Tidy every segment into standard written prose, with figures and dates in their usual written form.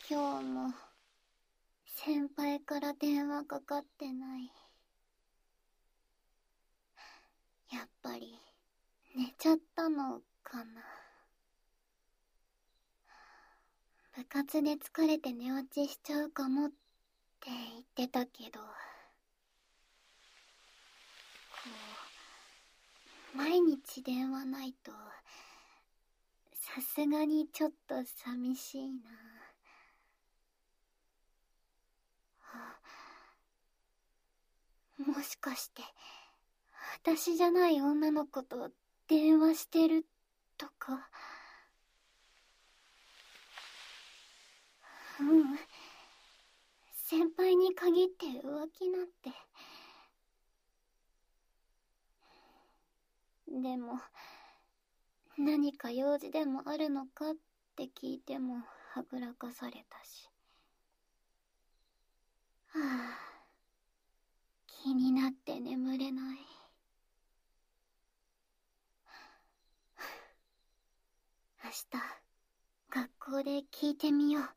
今日も先輩から電話かかってない。やっぱり寝ちゃったのかな。部活で疲れて寝落ちしちゃうかもって言ってたけど、毎日電話ないとさすがにちょっと寂しいな。もしかして私じゃない女の子と電話してるとか。先輩に限って浮気なんて。でも何か用事でもあるのかって聞いてもはぐらかされたし。はあ、気になって眠れない。明日学校で聞いてみよう。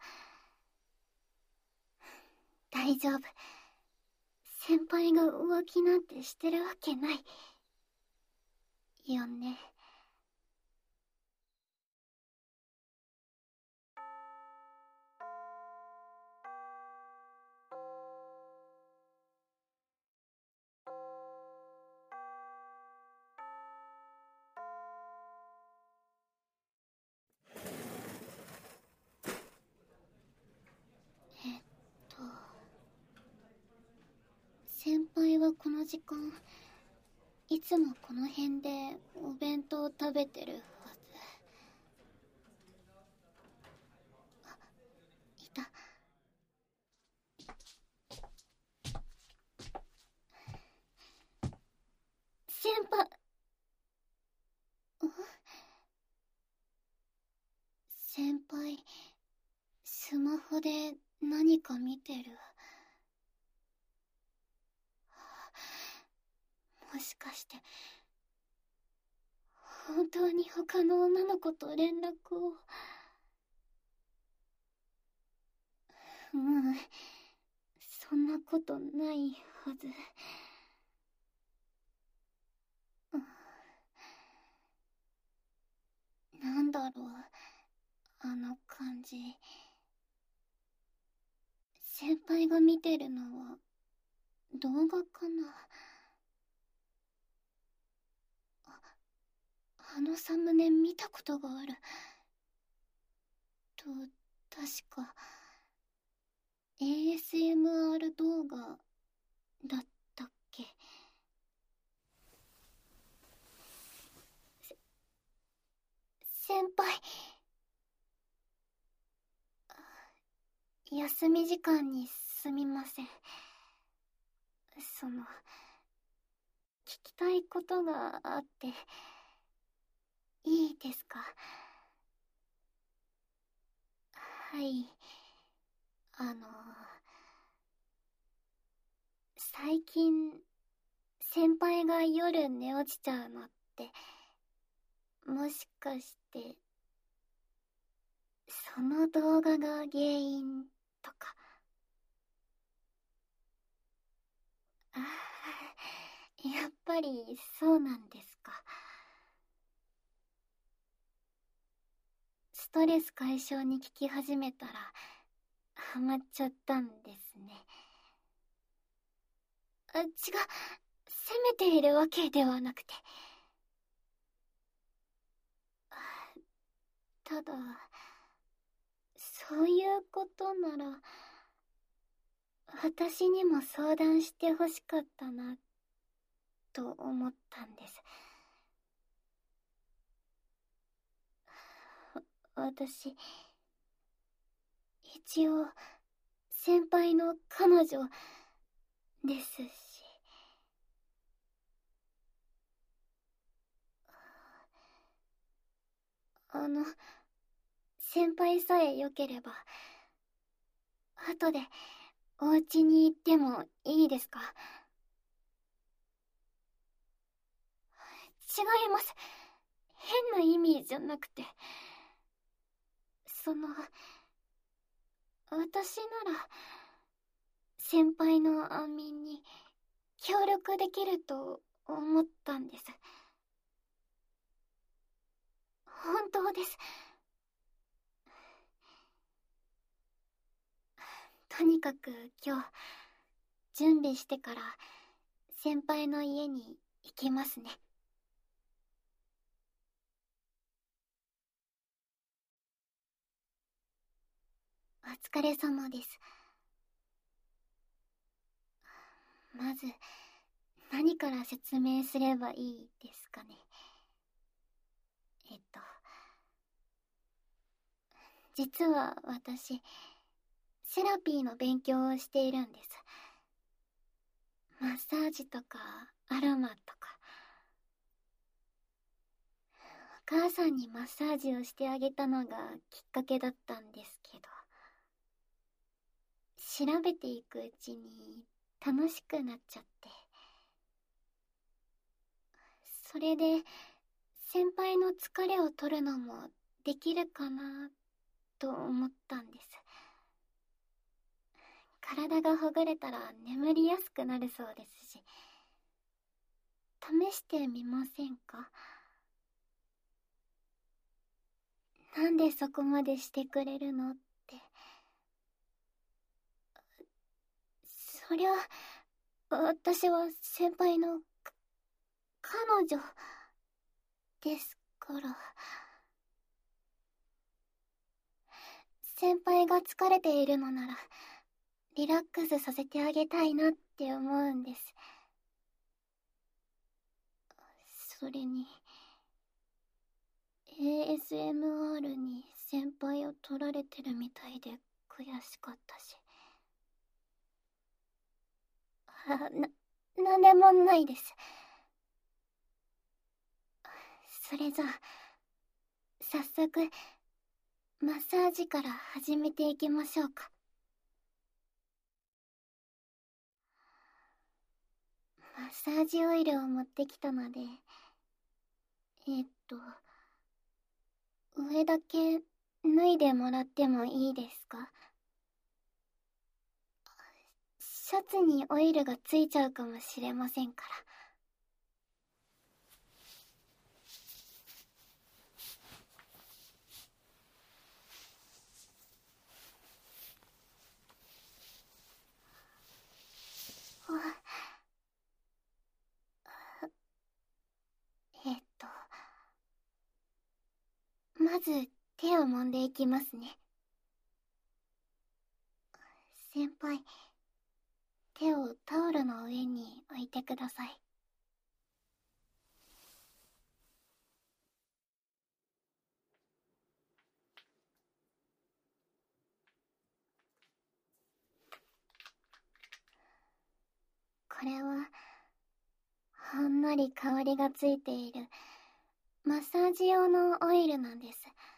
大丈夫。先輩が浮気なんてしてるわけない。よね。えっと先輩はこの時間いつもこの辺でお弁当を食べてるはず。あ、いた。先輩。先輩、スマホで何か見てる。もしかして本当に他の女の子と連絡を。そんなことないはず。なんだろう、あの感じ。先輩が見てるのは動画かな。あのサムネ見たことがある。確か ASMR 動画だったっけ。先輩、休み時間にすみません。聞きたいことがあって、いいですか？はい。最近、先輩が夜寝落ちちゃうのって、もしかして、その動画が原因とか。ああ、やっぱりそうなんですか。ストレス解消に聞き始めたら、ハマっちゃったんですね。違う、責めているわけではなくて。ただ、そういうことなら、私にも相談してほしかったな、と思ったんです。私、一応、先輩の彼女ですし。先輩さえ良ければ、後でお家に行ってもいいですか？違います。変な意味じゃなくて、 私なら先輩の安眠に協力できると思ったんです。本当です。とにかく今日準備してから先輩の家に行きますね。お疲れ様です。まず何から説明すればいいですかね。実は私セラピーの勉強をしているんです。マッサージとかアロマとか。お母さんにマッサージをしてあげたのがきっかけだったんですけど、調べていくうちに楽しくなっちゃって、それで先輩の疲れを取るのもできるかなと思ったんです。体がほぐれたら眠りやすくなるそうですし、試してみませんか？なんでそこまでしてくれるのって。そりゃ、私は先輩の彼女ですから。先輩が疲れているのならリラックスさせてあげたいなって思うんです。それに ASMR に先輩を取られてるみたいで悔しかったし。なんでもないです。それじゃあ早速マッサージから始めていきましょうか。マッサージオイルを持ってきたので、えっと上だけ脱いでもらってもいいですか？シャツにオイルがついちゃうかもしれませんから。えっとまず手を揉んでいきますね。先輩、手をタオルの上に置いてください。これはほんのり香りがついているマッサージ用のオイルなんです。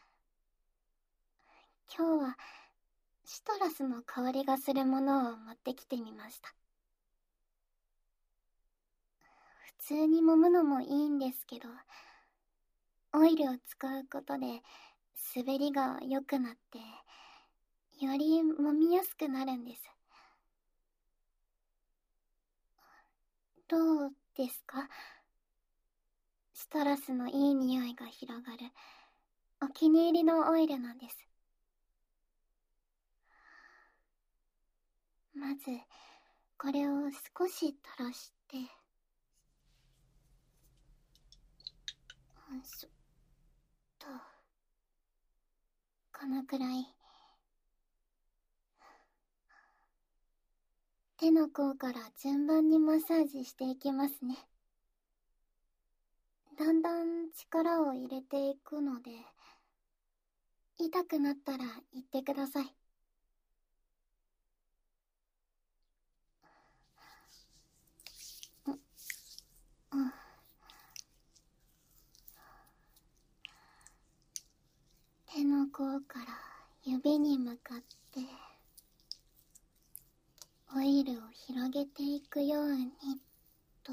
今日はシトラスの香りがするものを持ってきてみました。普通に揉むのもいいんですけど、オイルを使うことで滑りが良くなってより揉みやすくなるんです。どうですか？シトラスのいい匂いが広がるお気に入りのオイルなんです。まずこれを少し垂らして、そっと、このくらい。手の甲から順番にマッサージしていきますね。だんだん力を入れていくので、痛くなったら言ってください。うん。手の甲から指に向かってオイルを広げていくようにと。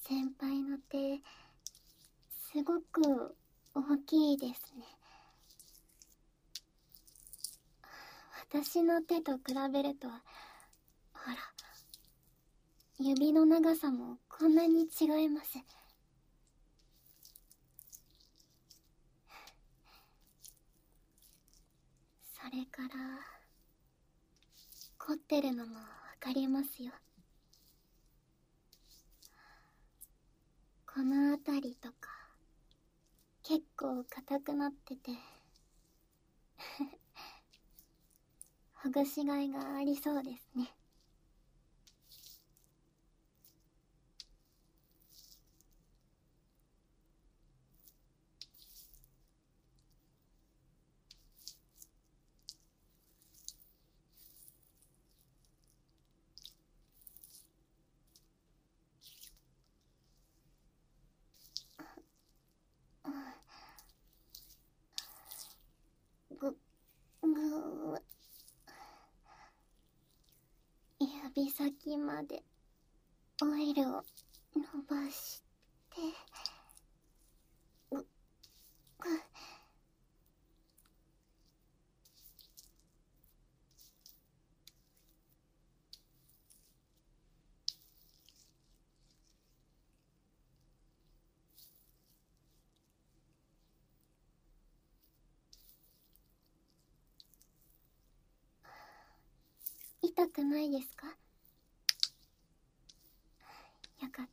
先輩の手、すごく大きいですね。私の手と比べると、ほら、指の長さもこんなに違います。それから、凝ってるのもわかりますよ。この辺りとか、結構硬くなっててほぐしがいがありそうですね。ぐ、ぐ、指先までオイルを伸ばして、ぐ、ぐ、痛くないですか？よかった。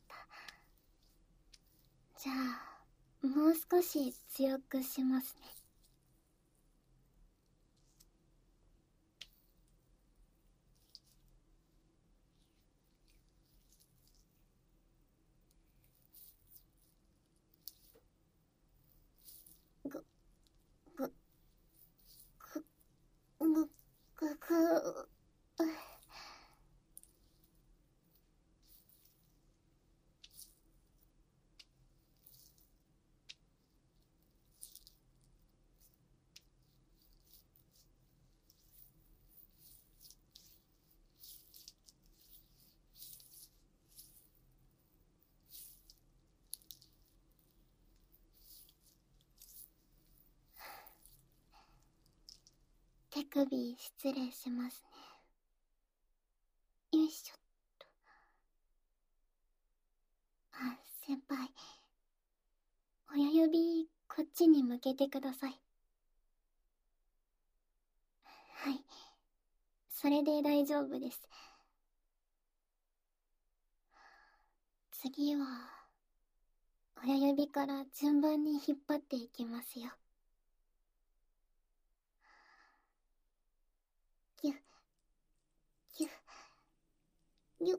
じゃあ、もう少し強くしますね。ぐ、ぐ、ぐ、ぐ、ぐ、ぐ、手首失礼しますね。よいしょっと。あ、先輩。親指、こっちに向けてください。はい。それで大丈夫です。次は、親指から順番に引っ張っていきますよ。ぎゅ、ぎゅ、ぎゅ。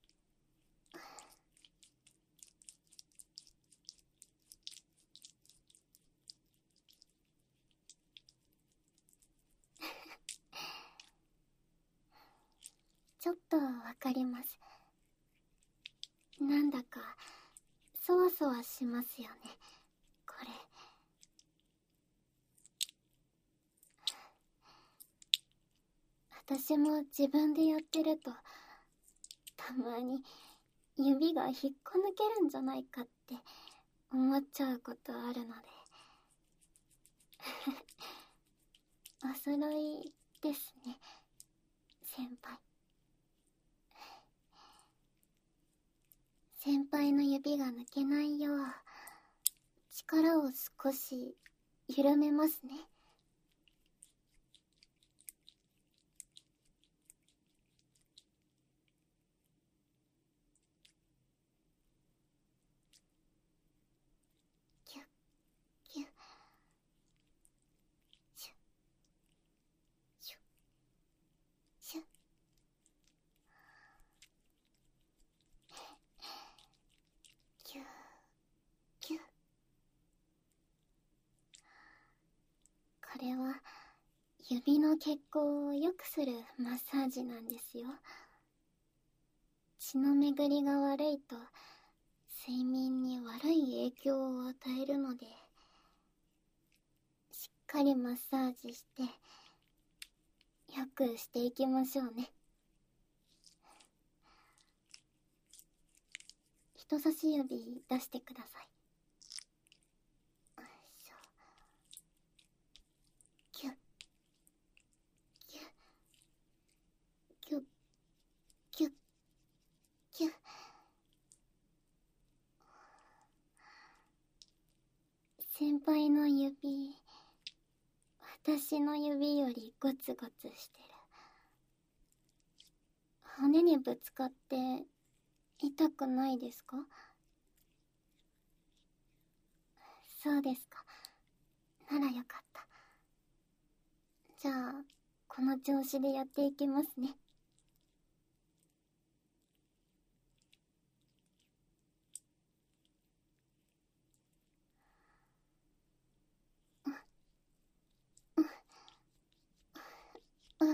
ちょっとわかります。なんだか、そわそわしますよね、これ。私も自分でやってると、たまに指が引っこ抜けるんじゃないかって思っちゃうことあるのでお揃いですね、先輩。先輩の指が抜けないよう力を少し緩めますね。キュッキュッ、シュッシュッシュッ。キュッキュッ。これは指の血行を良くするマッサージなんですよ。血の巡りが悪いと睡眠に悪い影響を与えるので、しっかりマッサージして良くしていきましょうね。 人差し指出してください。よいしょ。キュッキュッキュッキュッキュッ。先輩の指、私の指よりゴツゴツしてる。骨にぶつかって痛くないですか？そうですか。ならよかった。じゃあ、この調子でやっていきますね。うん。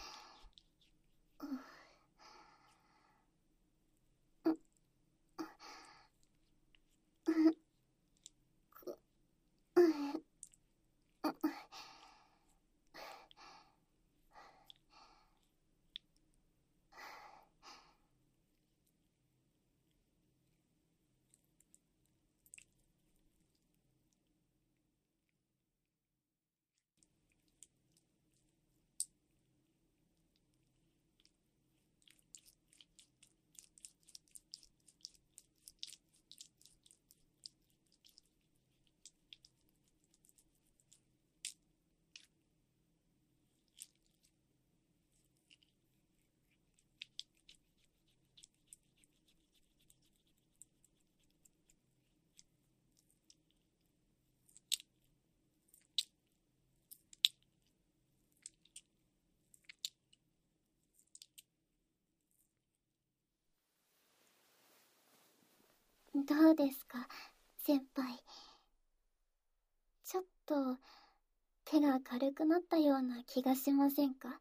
どうですか、先輩。ちょっと手が軽くなったような気がしませんか？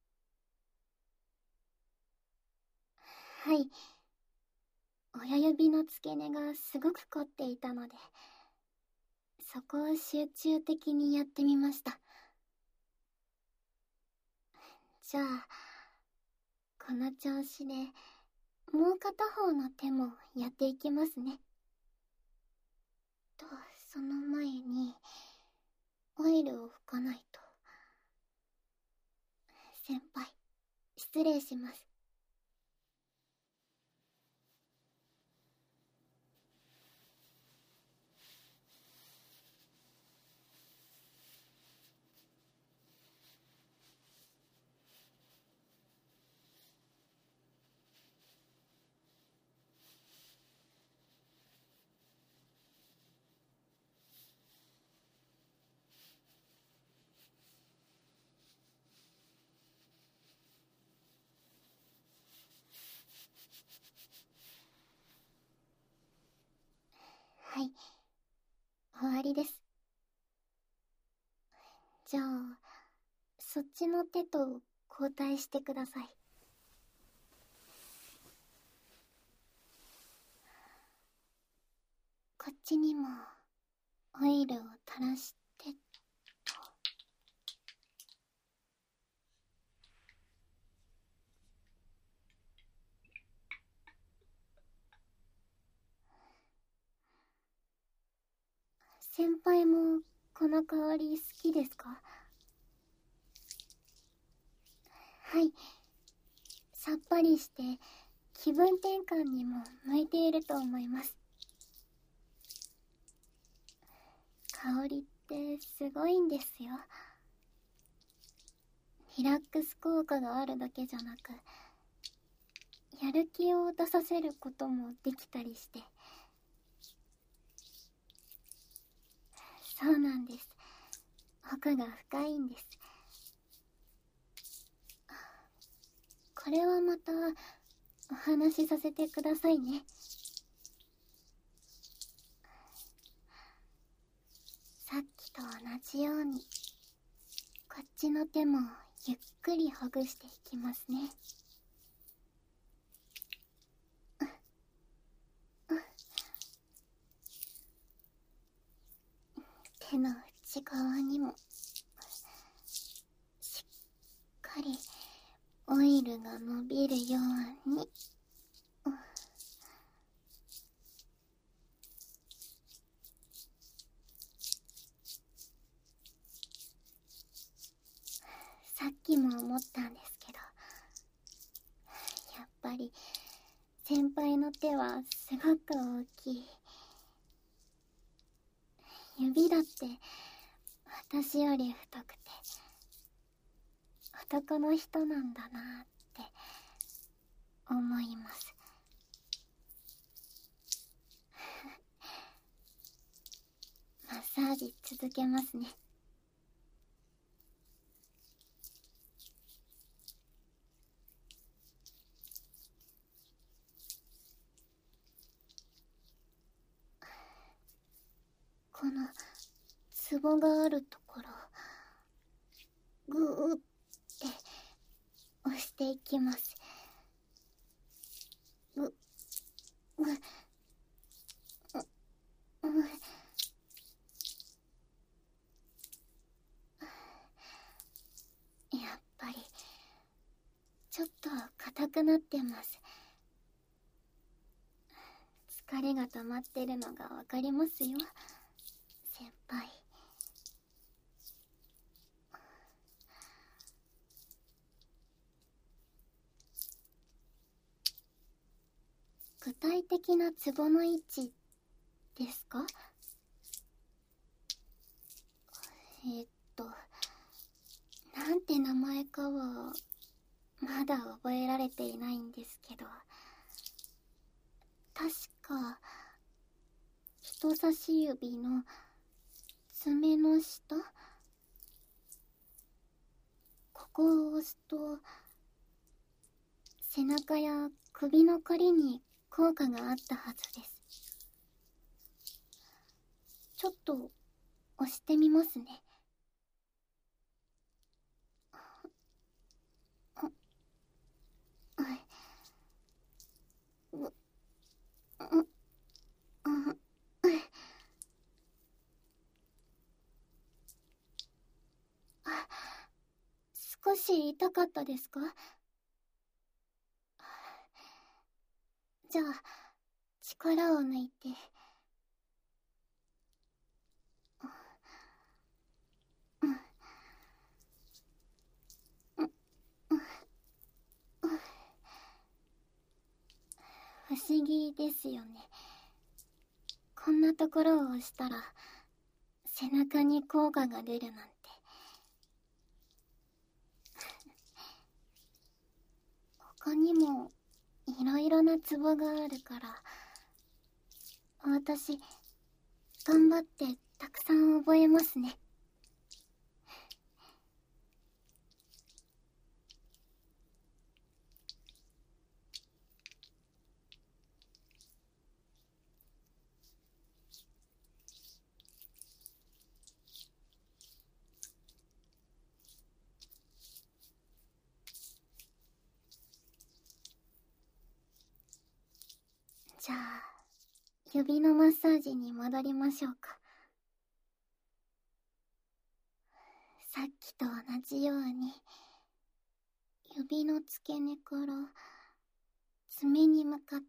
はい。親指の付け根がすごく凝っていたので、そこを集中的にやってみました。じゃあ、この調子でもう片方の手もやっていきますね。と、その前にオイルを拭かないと。先輩、失礼します。はい、終わりです。じゃあ、そっちの手と交代してください。こっちにもオイルを垂らしてと。先輩もこの香り好きですか？はい、さっぱりして気分転換にも向いていると思います。香りってすごいんですよ。リラックス効果があるだけじゃなく、やる気を出させることもできたりして。そうなんです。奥が深いんです。これはまたお話しさせてくださいね。さっきと同じように、こっちの手もゆっくりほぐしていきますね。手の内側にもしっかりオイルが伸びるように。 思ったんですけど、やっぱり先輩の手はすごく大きい。指だって私より太くて男の人なんだなって思います。マッサージ続けますね。このツボがあるところグーって押していきます。ぐぐやっぱりちょっと硬くなってます。疲れが溜まってるのがわかりますよ、先輩。具体的なツボの位置ですか？えっと、なんて名前かはまだ覚えられていないんですけど、確か人差し指の爪の下、ここを押すと背中や首のこりに効果があったはずです。ちょっと押してみますね。少し痛かったですか？じゃあ力を抜いて。不思議ですよね。こんなところを押したら背中に効果が出るなんて。他にもいろいろなツボがあるから、私頑張ってたくさん覚えますね。じゃあ指のマッサージに戻りましょうか。さっきと同じように指の付け根から爪に向かって、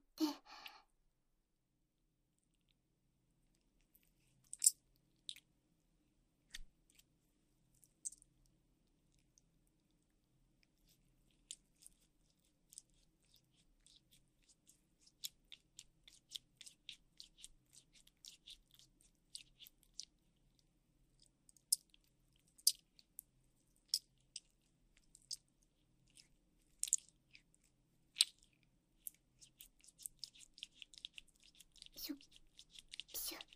シュッシュッ。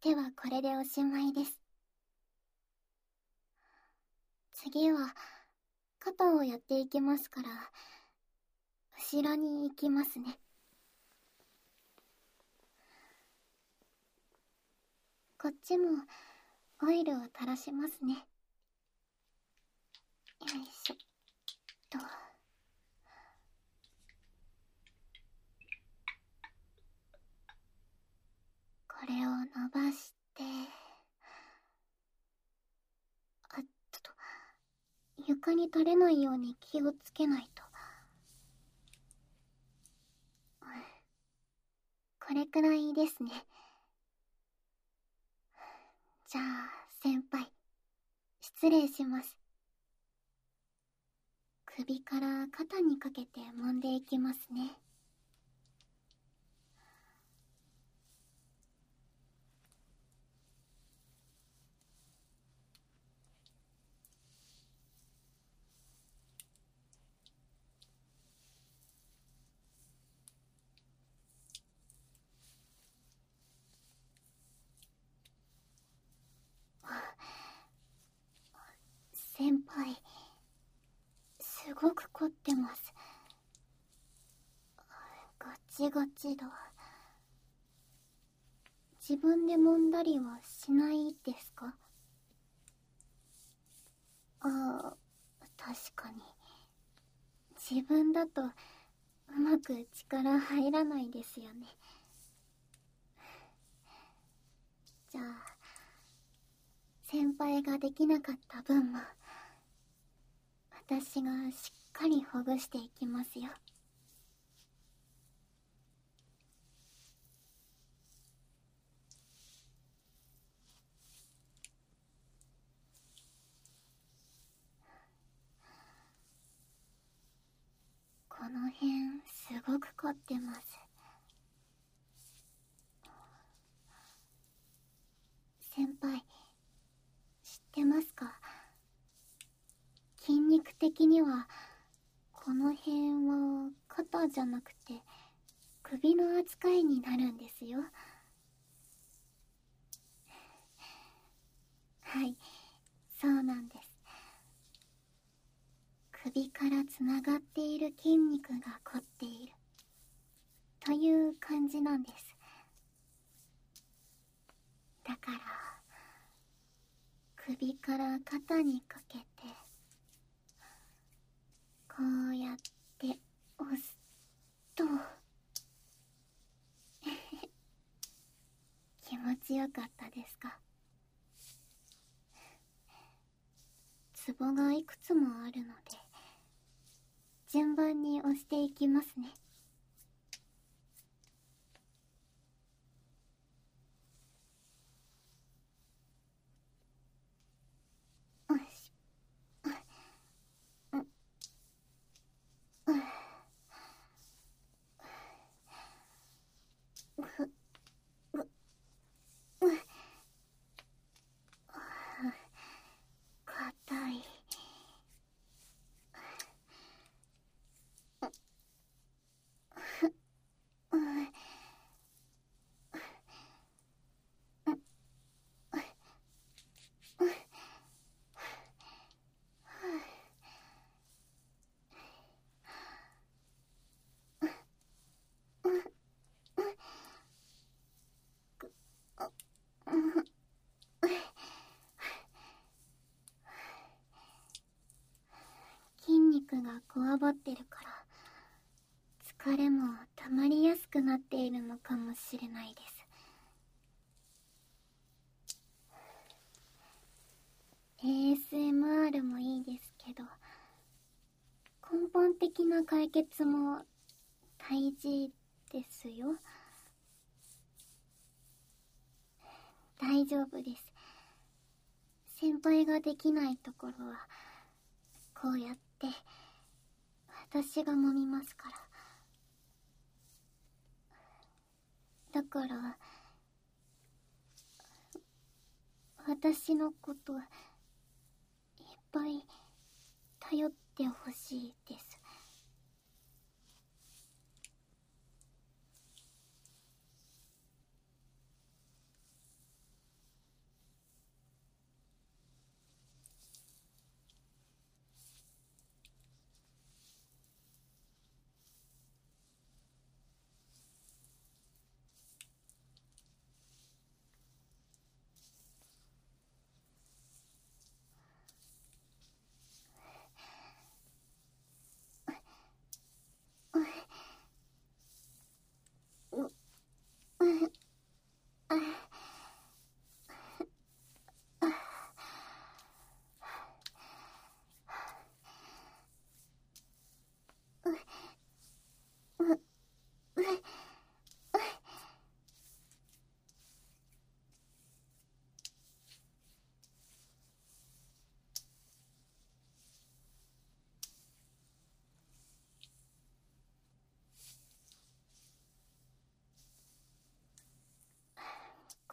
手はこれでおしまいです。次は肩をやっていきますから、後ろに行きますね。こっちもオイルを垂らしますね。よいしょっと。これを伸ばして、あっと、床に垂れないように気をつけないと。これくらいですね。じゃあ、先輩、失礼します。首から肩にかけて揉んでいきますね。先輩、すごく凝ってます。ガチガチだ。自分で揉んだりはしないですか？ああ、確かに。自分だとうまく力入らないですよね。じゃあ、先輩ができなかった分も、私がしっかりほぐしていきますよ。この辺、すごく凝ってます。先輩、知ってますか？筋肉的には、この辺は肩じゃなくて、首の扱いになるんですよ。はい、そうなんです。首からつながっている筋肉が凝っているという感じなんです。だから首から肩にかけてこうやって押すと気持ちよかったですか？ツボがいくつもあるので順番に押していきますね。よし。硬い。筋肉がこわばってるから疲れも溜まりやすくなっているのかもしれないです。ASMR もいいですけど根本的な解決も大事ですよ。大丈夫です。先輩ができないところはこうやって私が揉みますから。だから私のこといっぱい頼ってほしいです。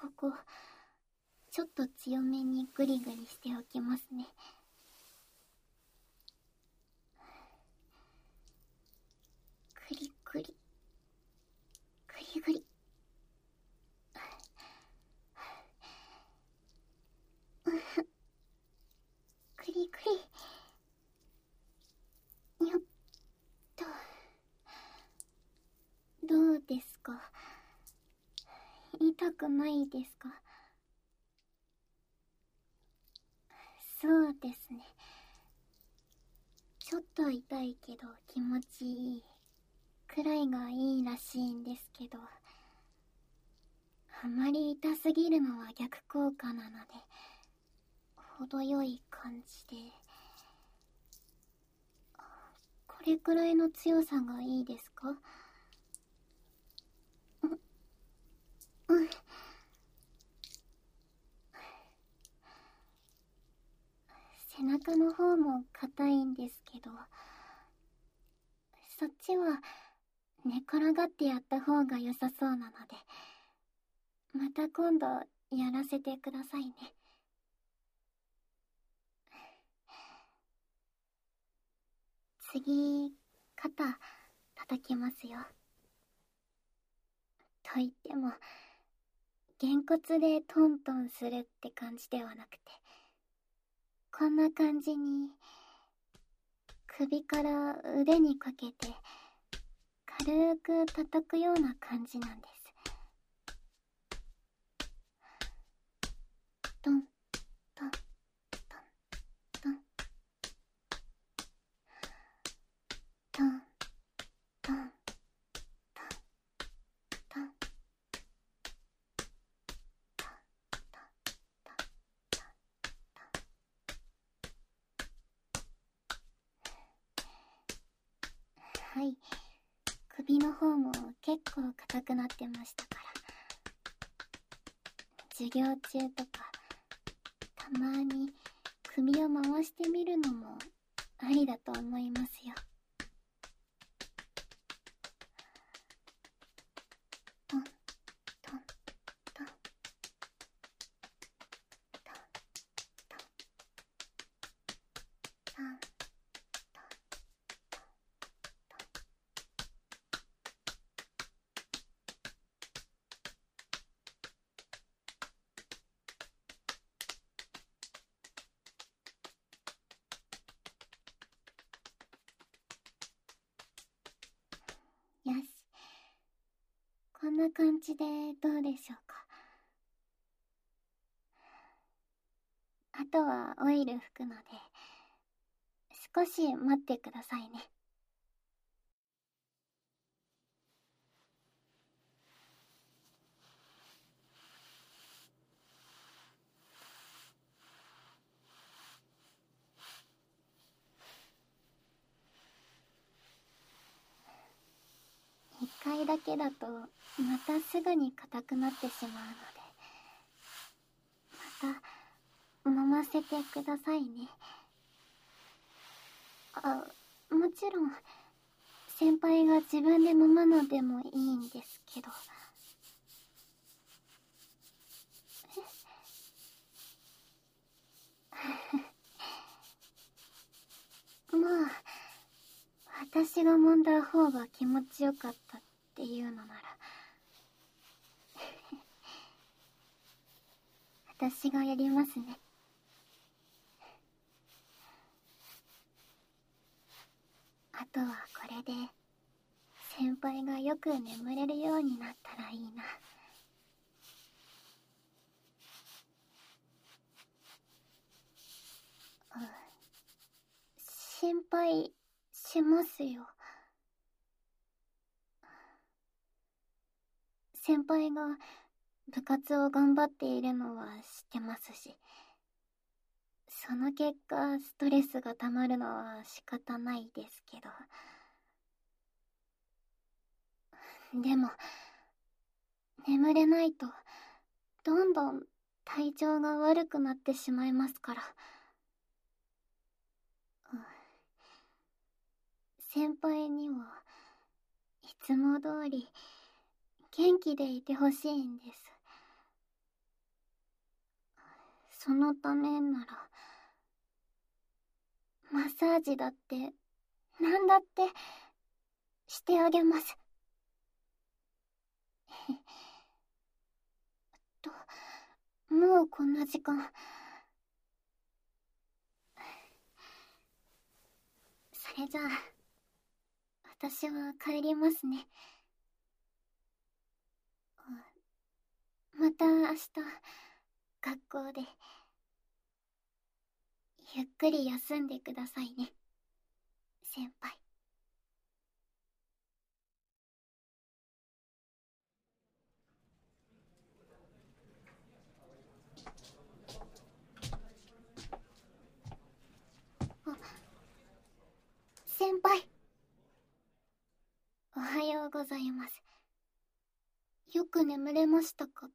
ここ、ちょっと強めにグリグリしておきますね。グリグリ。グリグリ。グリグリ。よっと。どうですか？痛くないですか？そうですね。ちょっと痛いけど気持ちいいくらいがいいらしいんですけど、あまり痛すぎるのは逆効果なので、程よい感じで。これくらいの強さがいいですか？うん。背中の方も硬いんですけど、そっちは寝転がってやった方が良さそうなので、また今度やらせてくださいね。次、肩叩きますよ。と言っても、げんこつでトントンするって感じではなくて、こんな感じに首から腕にかけて軽く叩くような感じなんです。トントントントントントントントン。はい、首の方も結構硬くなってましたから、授業中とかたまに首を回してみるのもありだと思いますよ。トントントントントントン。よし、こんな感じでどうでしょうか。あとはオイル拭くので、少し待ってくださいね。一回だけだとまたすぐに硬くなってしまうので、また揉ませてくださいね。あ、もちろん先輩が自分で揉むのでもいいんですけど。まあ、私が揉んだ方が気持ちよかったっていうのなら私がやりますね。あとはこれで先輩がよく眠れるようになったらいいな。うん、心配しますよ。先輩が部活を頑張っているのは知ってますし、その結果ストレスが溜まるのは仕方ないですけど、でも眠れないとどんどん体調が悪くなってしまいますから。うん、先輩にはいつも通り元気でいてほしいんです。 そのためなら、マッサージだって、なんだってしてあげます。と、もうこんな時間。それじゃあ、私は帰りますね。また明日、学校で、ゆっくり休んでくださいね、先輩。あ、先輩。おはようございます。よく眠れましたかって。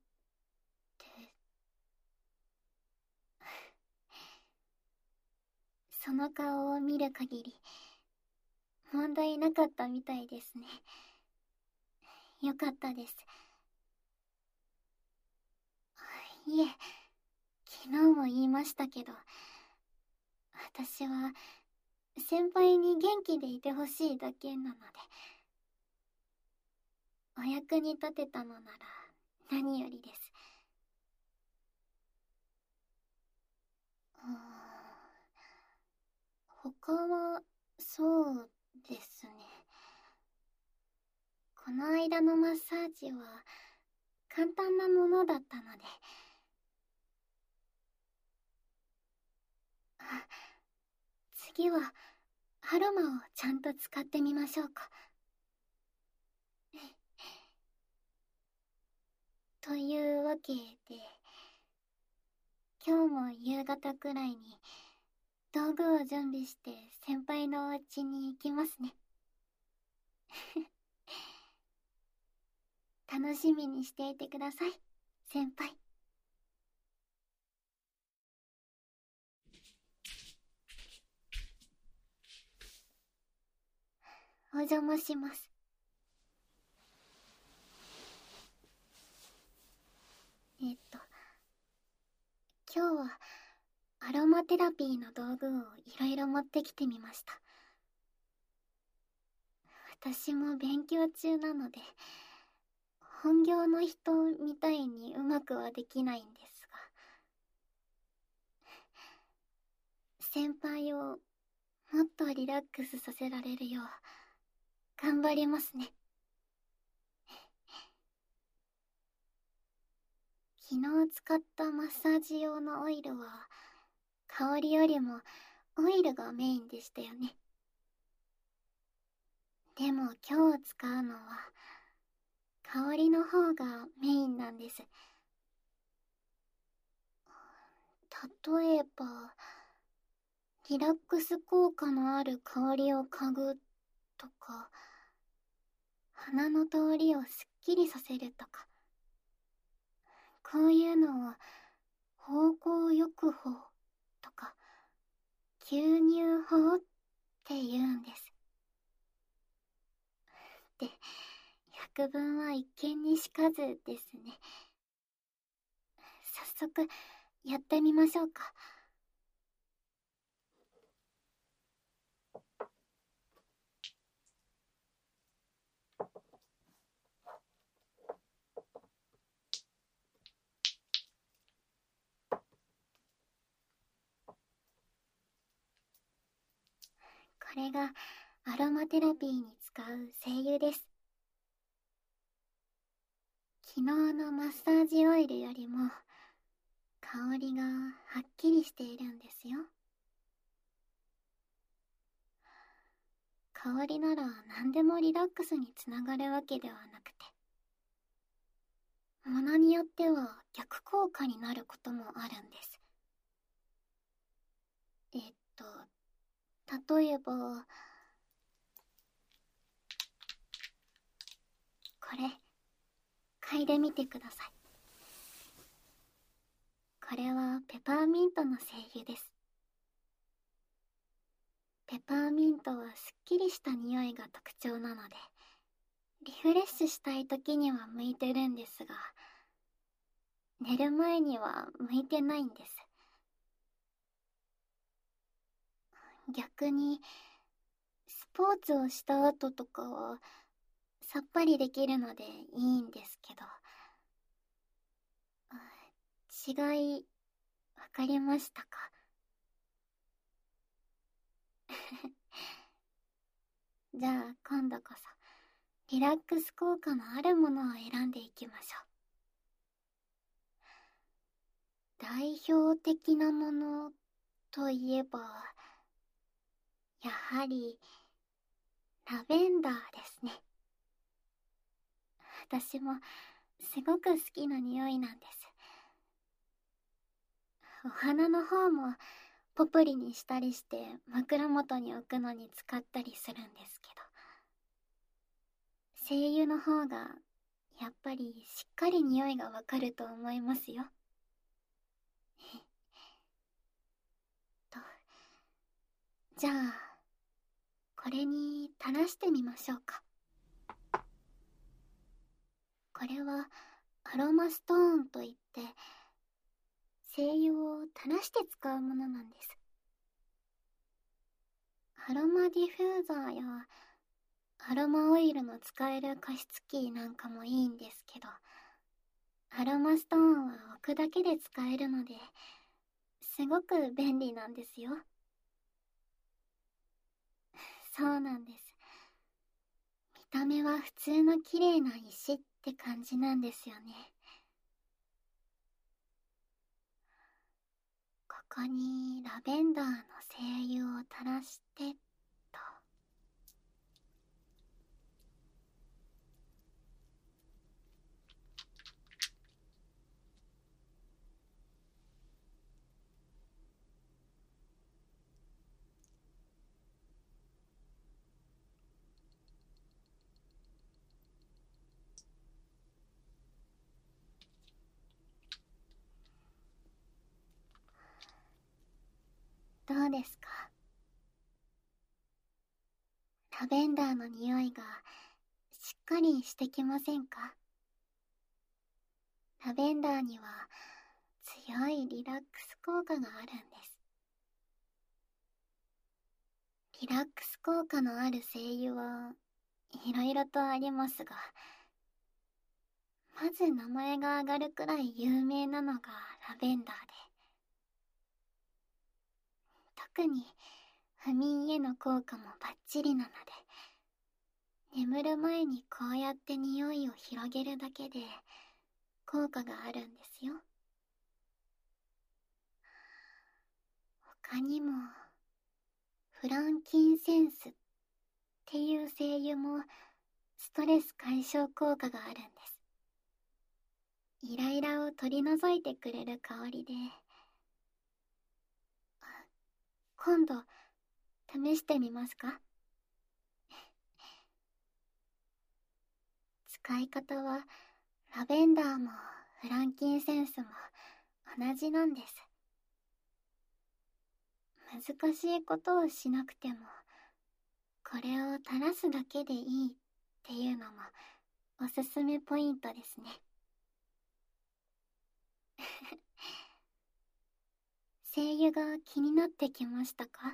その顔を見る限り、問題なかったみたいですね。よかったです。いえ、昨日も言いましたけど、私は先輩に元気でいてほしいだけなので、お役に立てたのなら何よりです。他は、そうですね。この間のマッサージは簡単なものだったので。あ、次はアロマをちゃんと使ってみましょうか。というわけで、今日も夕方くらいに道具を準備して先輩のお家に行きますね。楽しみにしていてください、先輩。お邪魔します。今日はアロマテラピーの道具をいろいろ持ってきてみました。私も勉強中なので、本業の人みたいにうまくはできないんですが、先輩をもっとリラックスさせられるよう頑張りますね。昨日使ったマッサージ用のオイルは香りよりもオイルがメインでしたよね。でも今日使うのは香りの方がメインなんです。例えば、リラックス効果のある香りを嗅ぐとか、鼻の通りをすっきりさせるとか、こういうのを方向翼法とか吸入法って言うんです。で、百聞は一見にしかずですね。早速やってみましょうか。これがアロマテラピーに使う精油です。昨日のマッサージオイルよりも香りがはっきりしているんですよ。香りなら何でもリラックスにつながるわけではなくて、ものによっては逆効果になることもあるんです。例えば、これ、嗅いでみてください。これはペパーミントの精油です。ペパーミントはすっきりした匂いが特徴なので、リフレッシュしたい時には向いてるんですが、寝る前には向いてないんです。 逆にスポーツをした後とかはさっぱりできるのでいいんですけど。違いわかりましたか？じゃあ今度こそリラックス効果のあるものを選んでいきましょう。代表的なものといえば、やはりラベンダーですね。私もすごく好きな匂いなんです。お花の方もポプリにしたりして枕元に置くのに使ったりするんですけど、精油の方がやっぱりしっかり匂いがわかると思いますよ。と、じゃあこれに垂らしてみましょうか。これはアロマストーンといって精油を垂らして使うものなんです。アロマディフューザーやアロマオイルの使える加湿器なんかもいいんですけど、アロマストーンは置くだけで使えるので、すごく便利なんですよ。そうなんです。見た目は普通の綺麗な石って感じなんですよね。ここにラベンダーの精油を垂らしてと。どうですか？ラベンダーの匂いがしっかりしてきませんか？ラベンダーには強いリラックス効果があるんです。リラックス効果のある精油はいろいろとありますが、まず名前が挙がるくらい有名なのがラベンダーで、特に不眠への効果もバッチリなので、眠る前にこうやって匂いを広げるだけで効果があるんですよ。他にもフランキンセンスっていう精油もストレス解消効果があるんです。イライラを取り除いてくれる香りで、今度試してみますか？使い方はラベンダーもフランキンセンスも同じなんです。難しいことをしなくても、これを垂らすだけでいいっていうのもおすすめポイントですね。精油が気になってきましたか？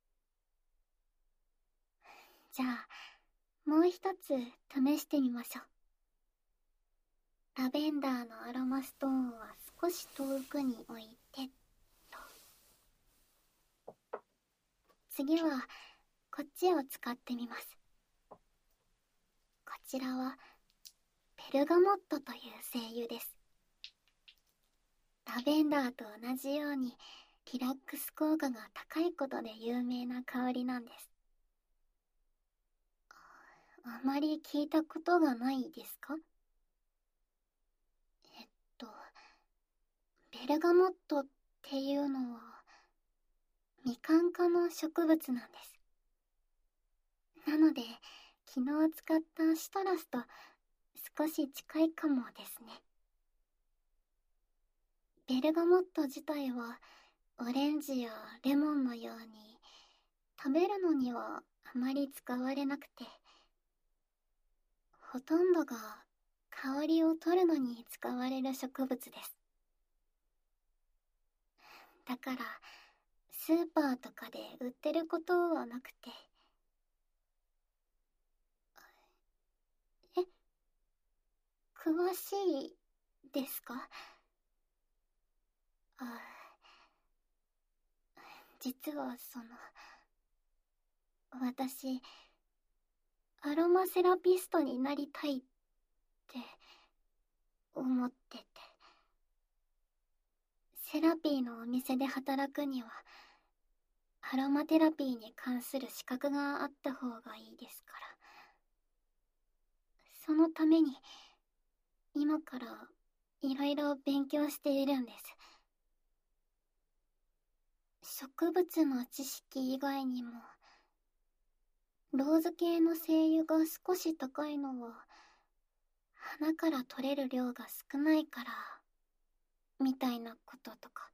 じゃあもう一つ試してみましょう。ラベンダーのアロマストーンは少し遠くに置いてと。次はこっちを使ってみます。こちらはベルガモットという精油です。ラベンダーと同じようにリラックス効果が高いことで有名な香りなんです。あまり聞いたことがないですか？えっと、ベルガモットっていうのはみかん科の植物なんです。なので昨日使ったシトラスと少し近いかもですね。ベルガモット自体はオレンジやレモンのように食べるのにはあまり使われなくて、ほとんどが香りを取るのに使われる植物です。だからスーパーとかで売ってることはなくて。え、詳しいですか？あ、実は私、アロマセラピストになりたいって思ってて。セラピーのお店で働くには、アロマテラピーに関する資格があった方がいいですから。そのために、今からいろいろ勉強しているんです。植物の知識以外にも、ローズ系の精油が少し高いのは、花から取れる量が少ないから、みたいなこととか。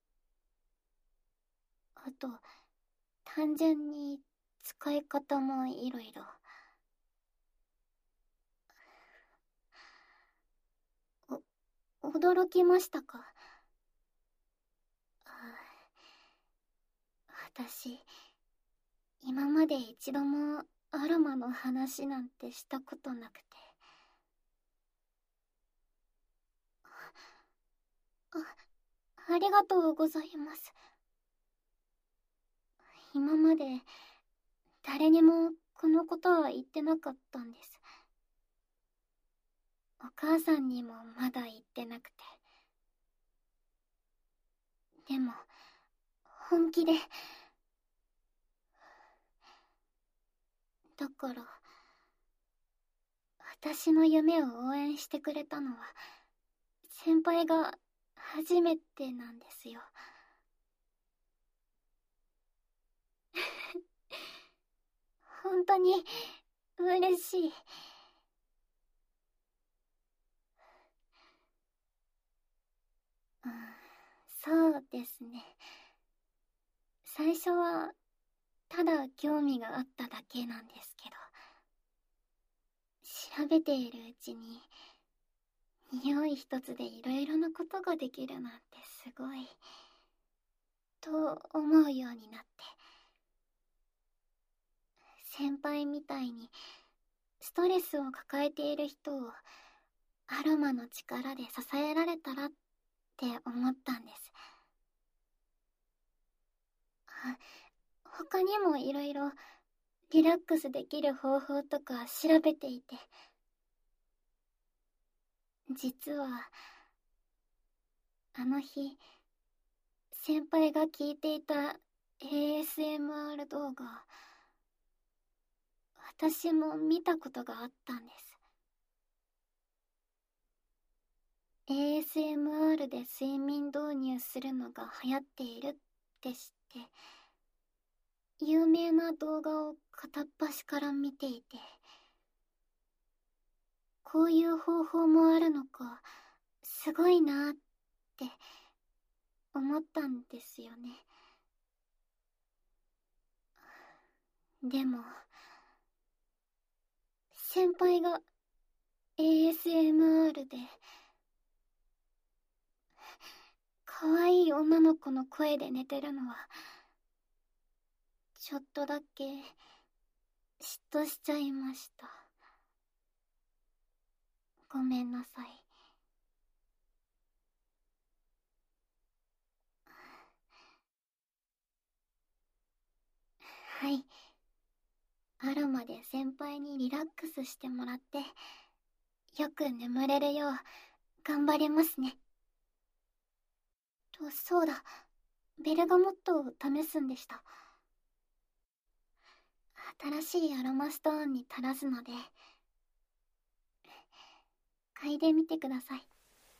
あと、単純に使い方もいろいろ。驚きましたか？私、今まで一度もアロマの話なんてしたことなくて。ありがとうございます。今まで誰にもこのことは言ってなかったんです。お母さんにもまだ言ってなくて。でも、本気で。だから、私の夢を応援してくれたのは、先輩が初めてなんですよ。本当に嬉しい。うん、そうですね。最初はただ興味があっただけなんですけど、調べているうちに匂い一つでいろいろなことができるなんてすごいと思うようになって、先輩みたいにストレスを抱えている人をアロマの力で支えられたらって思ったんです。あ、他にもいろいろリラックスできる方法とか調べていて、実はあの日先輩が聞いていた ASMR 動画、私も見たことがあったんです。ASMR で睡眠導入するのが流行っているって知って、有名な動画を片っ端から見ていて、こういう方法もあるのか、すごいなって思ったんですよね。でも、先輩が ASMR で、可愛い女の子の声で寝てるのは、ちょっとだけ嫉妬しちゃいました。ごめんなさい。はい。アロマで先輩にリラックスしてもらって、よく眠れるよう頑張れますね。そうだ。ベルガモットを試すんでした。新しいアロマストーンに垂らすので、嗅いでみてください。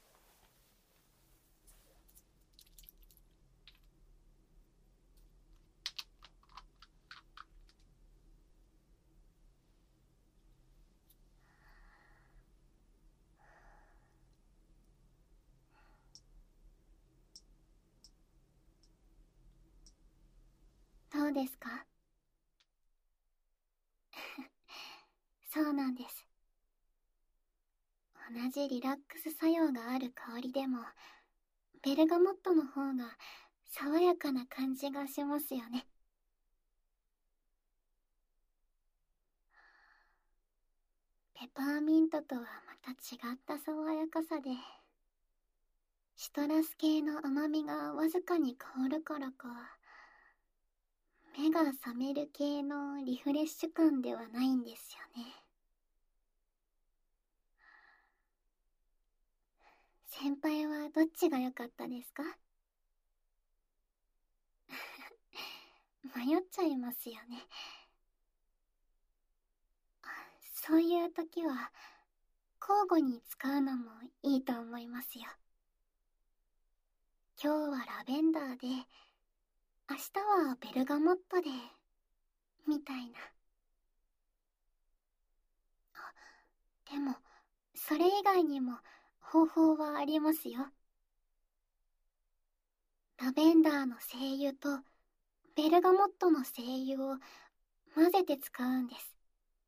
どうですか？そうなんです。同じリラックス作用がある香りでも、ベルガモットの方が爽やかな感じがしますよね。ペパーミントとはまた違った爽やかさで、シトラス系の甘みがわずかに香るからか、目が覚める系のリフレッシュ感ではないんですよね。先輩はどっちが良かったですか？迷っちゃいますよね。そういう時は交互に使うのもいいと思いますよ。今日はラベンダーで、明日はベルガモットで、みたいな。でも、それ以外にも方法はありますよ。ラベンダーの精油とベルガモットの精油を混ぜて使うんです。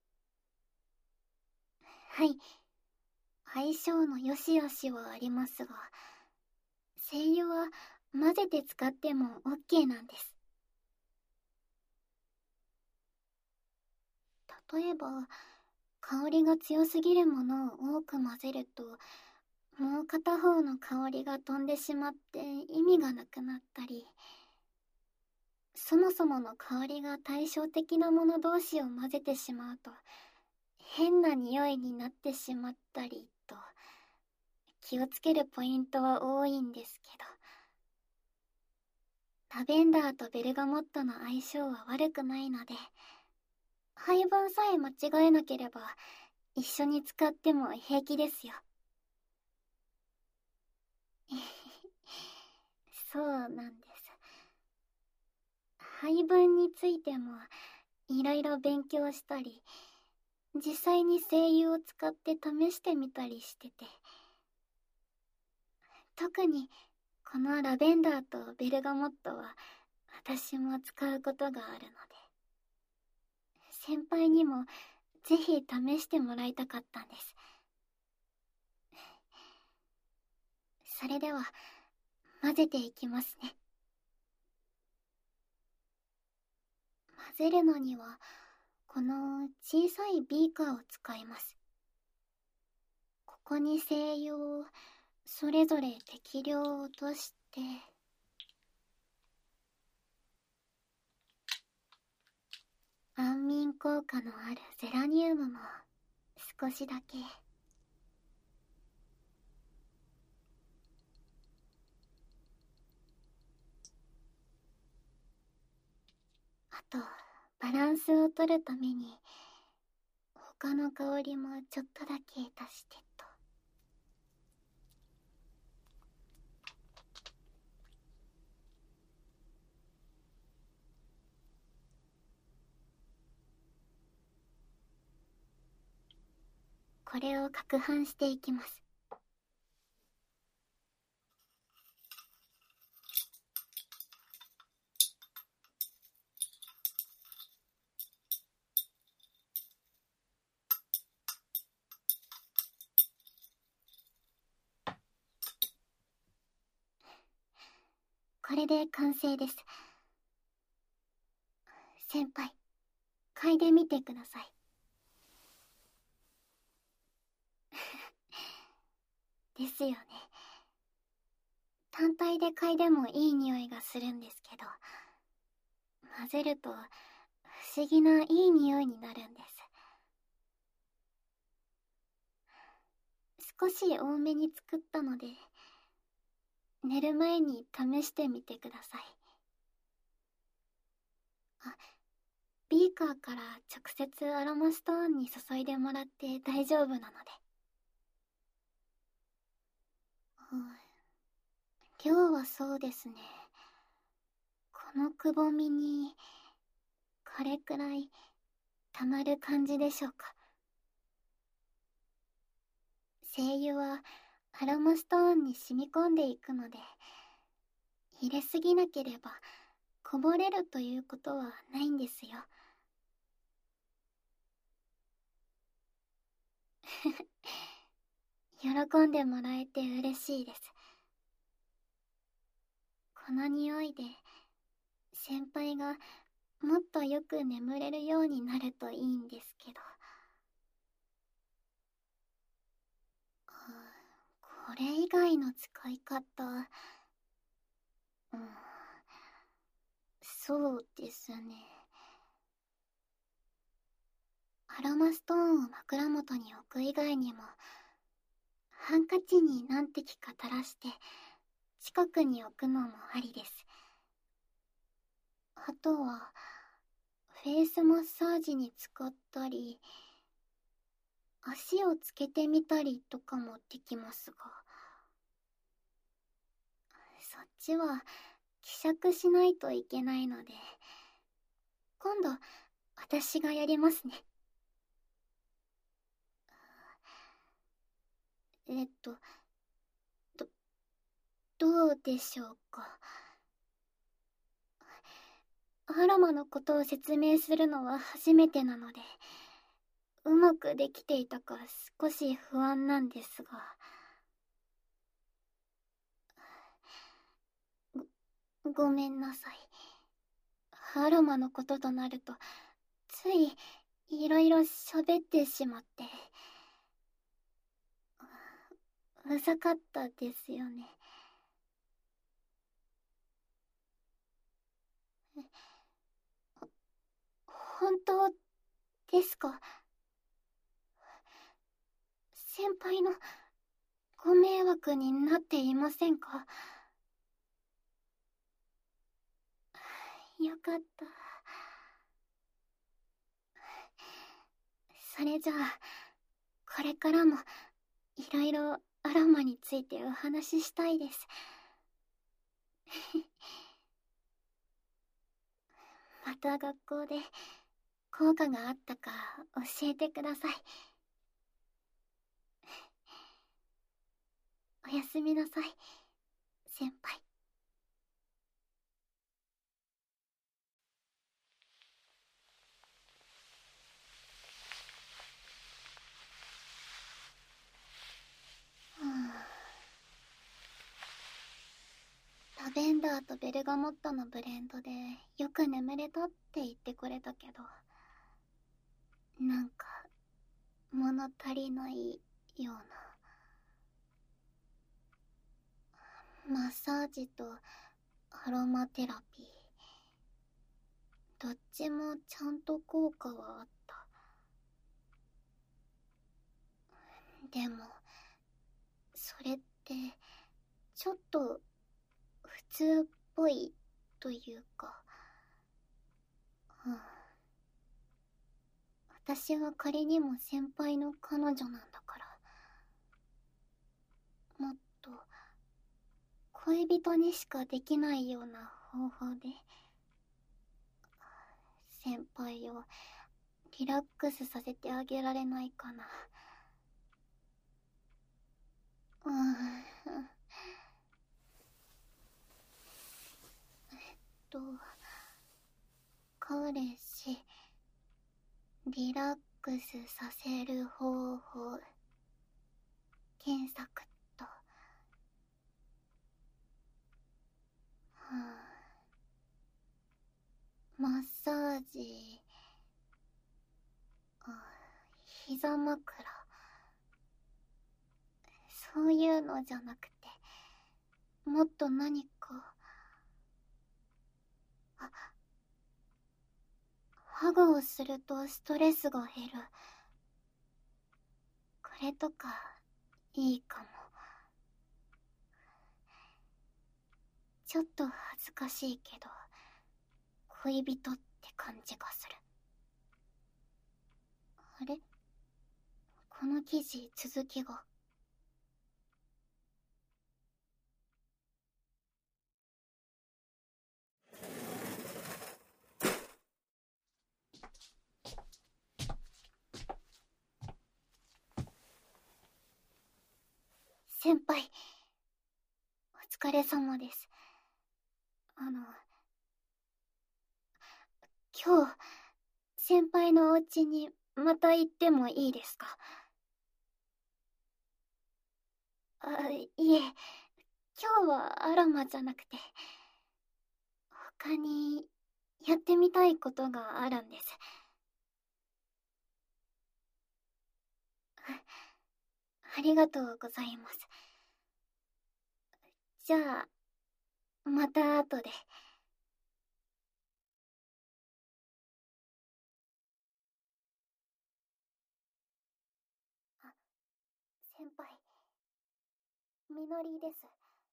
はい。相性の良し悪しはありますが、精油は混ぜて使っても OK なんです。例えば、香りが強すぎるものを多く混ぜると、もう片方の香りが飛んでしまって意味がなくなったり、そもそもの香りが対照的なもの同士を混ぜてしまうと、変な匂いになってしまったりと、気をつけるポイントは多いんですけど、ラベンダーとベルガモットの相性は悪くないので、配分さえ間違えなければ一緒に使っても平気ですよ。そうなんです。配分についてもいろいろ勉強したり、実際に精油を使って試してみたりしてて、特にこのラベンダーとベルガモットは私も使うことがあるので、先輩にもぜひ試してもらいたかったんです。それでは混ぜていきますね。混ぜるのにはこの小さいビーカーを使います。ここに精油をそれぞれ適量落として、安眠効果のあるゼラニウムも少しだけ。あとバランスを取るために他の香りもちょっとだけ足してと。これを攪拌していきます。これで完成です。先輩、嗅いでみてください。ですよね。単体で嗅いでもいい匂いがするんですけど、混ぜると不思議ないい匂いになるんです。少し多めに作ったので、寝る前に試してみてください。あ、ビーカーから直接アロマストーンに注いでもらって大丈夫なので。量はそうですね。このくぼみにこれくらい溜まる感じでしょうか。精油はアロマストーンに染み込んでいくので、入れすぎなければこぼれるということはないんですよ。喜んでもらえて嬉しいです。ここの匂いで先輩がもっとよく眠れるようになるといいんですけど。これ以外の使い方、うん、そうですね。アロマストーンを枕元に置く以外にも、ハンカチに何滴か垂らして近くに置くのもありです。あとはフェイスマッサージに使ったり、足をつけてみたりとかもできますが、そっちは希釈しないといけないので、今度私がやりますね。ど、どうでしょうか。アロマのことを説明するのは初めてなので、うまくできていたか少し不安なんですが。ごめんなさい。アロマのこととなると、ついろいろ喋ってしまって、うざかったですよね。本当ですか？先輩のご迷惑になっていませんか？よかった。それじゃあ、これからもいろいろアロマについてお話ししたいです。また学校で効果があったか教えてください。おやすみなさい、先輩。ラベンダーとベルガモットのブレンドでよく眠れたって言ってくれたけど、なんか物足りないような。マッサージとアロマテラピー、どっちもちゃんと効果はあった。でもそれってちょっと普通っぽいというか、うん、私は仮にも先輩の彼女なんだから、もっと恋人にしかできないような方法で先輩をリラックスさせてあげられないかな。うん。と彼氏リラックスさせる方法検索と、マッサージ、膝枕、そういうのじゃなくて、もっと何か。ハグをするとストレスが減る。これとかいいかも。ちょっと恥ずかしいけど恋人って感じがする。あれ、この記事続きが。先輩、お疲れ様です。今日先輩のお家にまた行ってもいいですか？いえ、今日はアロマじゃなくて、 他にやってみたいことがあるんです。ありがとうございます。じゃあ、また後で。あ、先輩、みのりです。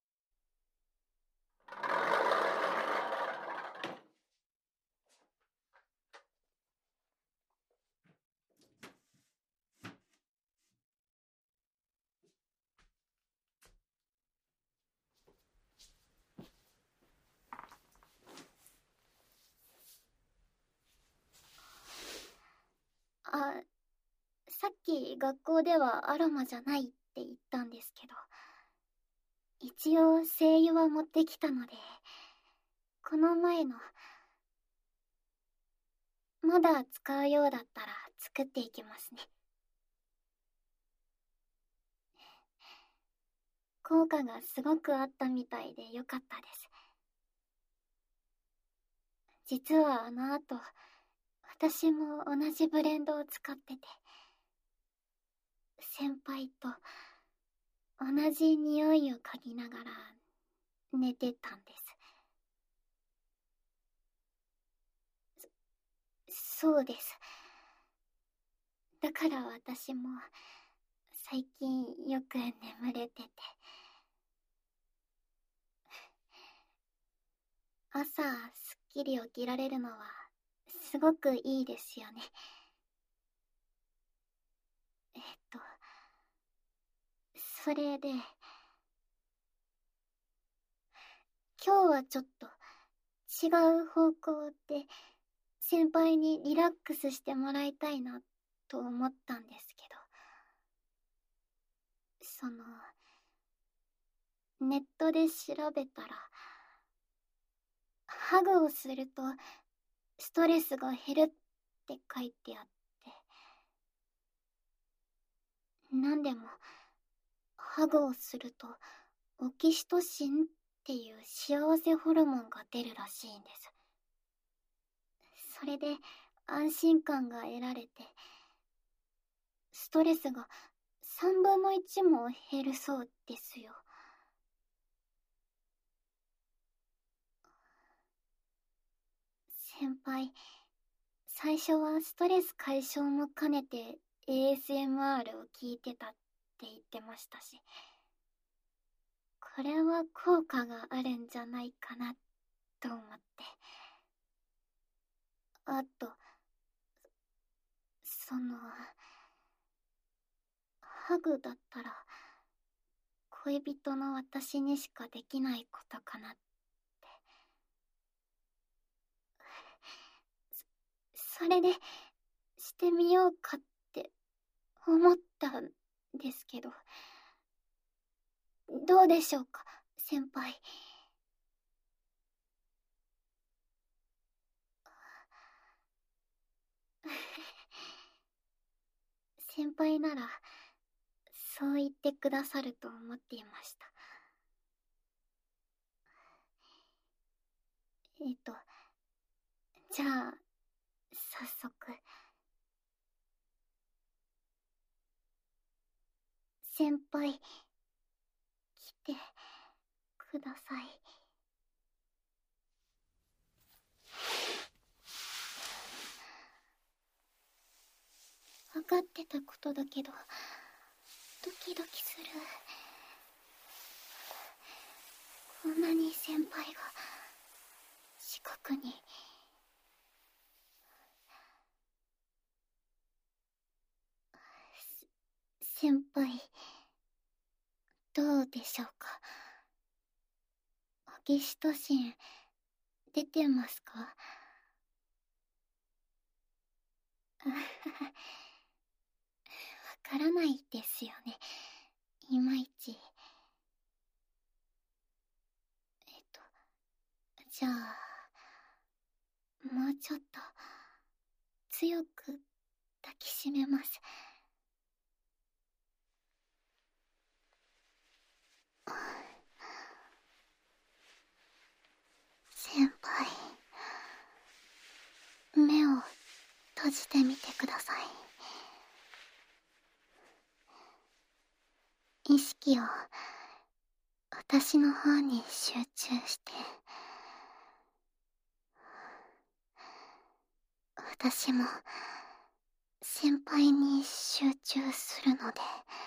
あ、さっき学校ではアロマじゃないって言ったんですけど、一応精油は持ってきたので、この前の、まだ使うようだったら作っていきますね。効果がすごくあったみたいでよかったです。実はあの後、私も同じブレンドを使ってて、先輩と同じ匂いを嗅ぎながら寝てたんです。そうです。だから私も最近よく眠れてて、朝すっきり起きられるのはすごくいいですよね。えっと、それで、今日はちょっと違う方向で先輩にリラックスしてもらいたいなと思ったんですけど、ネットで調べたら、ハグをするとストレスが減るって書いてあって、なんでもハグをするとオキシトシンっていう幸せホルモンが出るらしいんです。それで安心感が得られて、ストレスが3分の1も減るそうですよ。先輩、最初はストレス解消も兼ねて ASMR を聞いてたって言ってましたし、これは効果があるんじゃないかなと思って。あと、ハグだったら恋人の私にしかできないことかなって。それでしてみようかって思ったんですけど、どうでしょうか、先輩。先輩ならそう言ってくださると思っていました。じゃあ早速、先輩来てください。分かってたことだけどドキドキする。こんなに先輩が近くに。先輩、どうでしょうか。オキシトシン出てますか？わからないですよね、いまいち。じゃあもうちょっと強く抱きしめます。先輩。 目を閉じてみてください。意識を私の方に集中して、私も先輩に集中するので、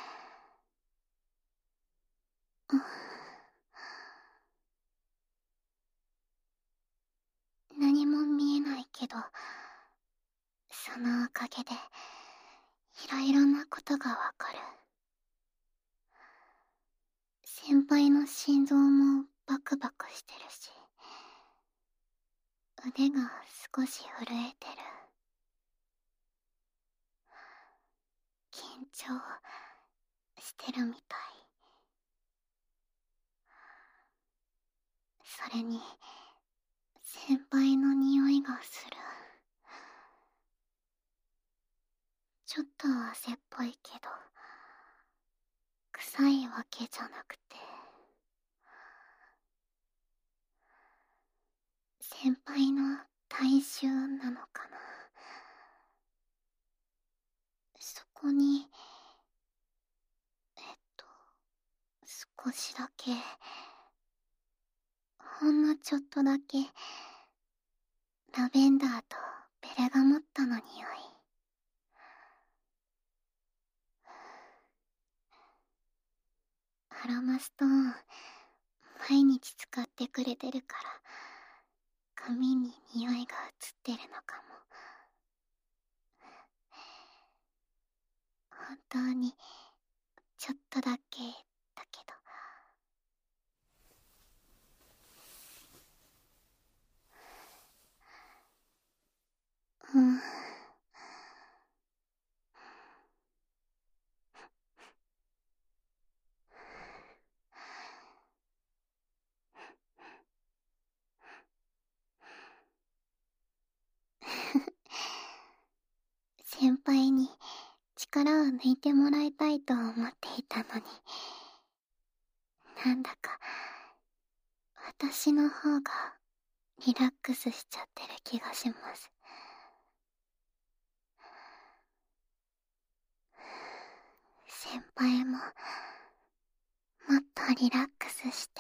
何も見えないけど、そのおかげでいろいろなことがわかる。先輩の心臓もバクバクしてるし、腕が少し震えてる。緊張してるみたい。それに先輩の匂いがする。ちょっと汗っぽいけど臭いわけじゃなくて、先輩の体臭なのかな。そこに少しだけ、ほんのちょっとだけラベンダーとベルガモットの匂い。アロマストーン毎日使ってくれてるから、髪に匂いが移ってるのかも。本当にちょっとだけだけど。うん。先輩に力を抜いてもらいたいと思っていたのに、なんだか私の方がリラックスしちゃってる気がします。先輩ももっとリラックスして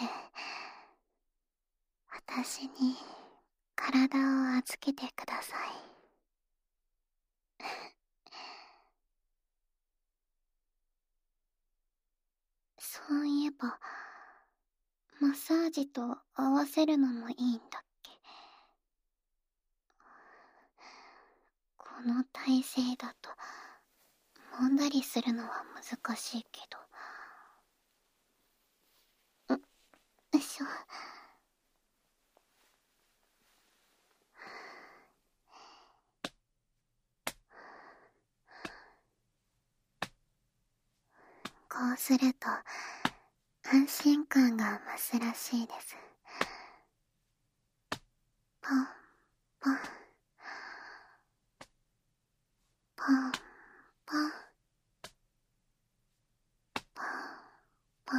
私に体を預けてください。そういえばマッサージと合わせるのもいいんだっけ。この体勢だと揉んだりするのは難しいけど。よいしょ。こうすると安心感が増すらしいです。ポンポンポンポンポンポン。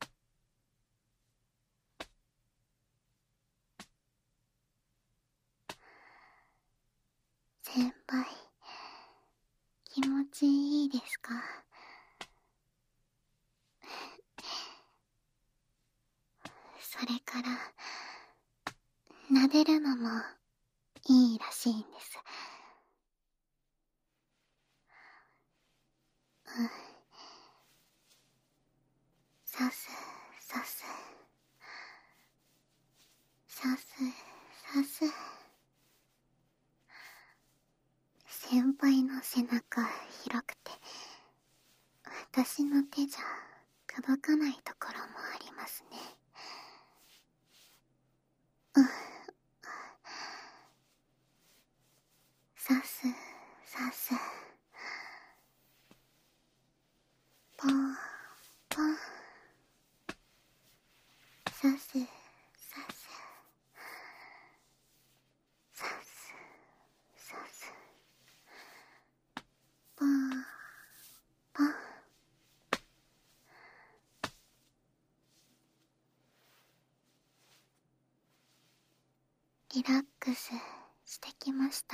先輩、気持ちいいですか？それから撫でるのもいいらしいんです。うん。さすさすさすさす。先輩の背中広くて私の手じゃ届かないところもありますね。うん。さすさす。ポンポン。さすさすさすさす。ポンポン。リラックスしてきました。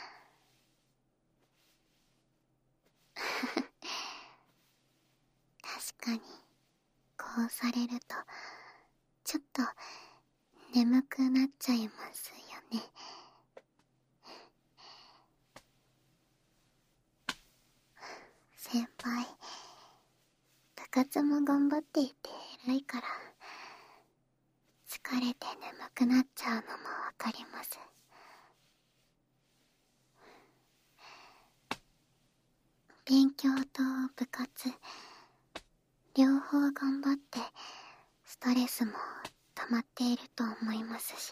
確かに、こうされると、ちょっと眠くなっちゃいますよね。先輩、部活も頑張っていて偉いから、疲れて眠くなっちゃうのもわかります。勉強と部活、両方頑張ってストレスも溜まっていると思いますし、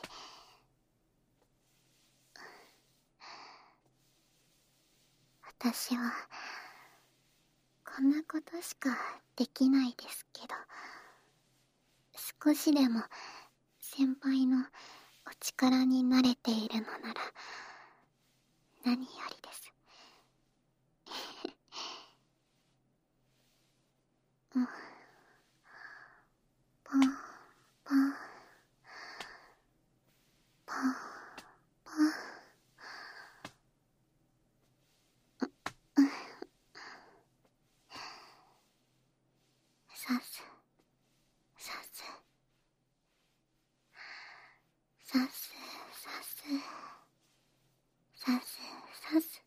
私はこんなことしかできないですけど、少しでも先輩のお力になれているのなら何よりです。うん、パンパンパンパン、さすさすさすさすさすさす。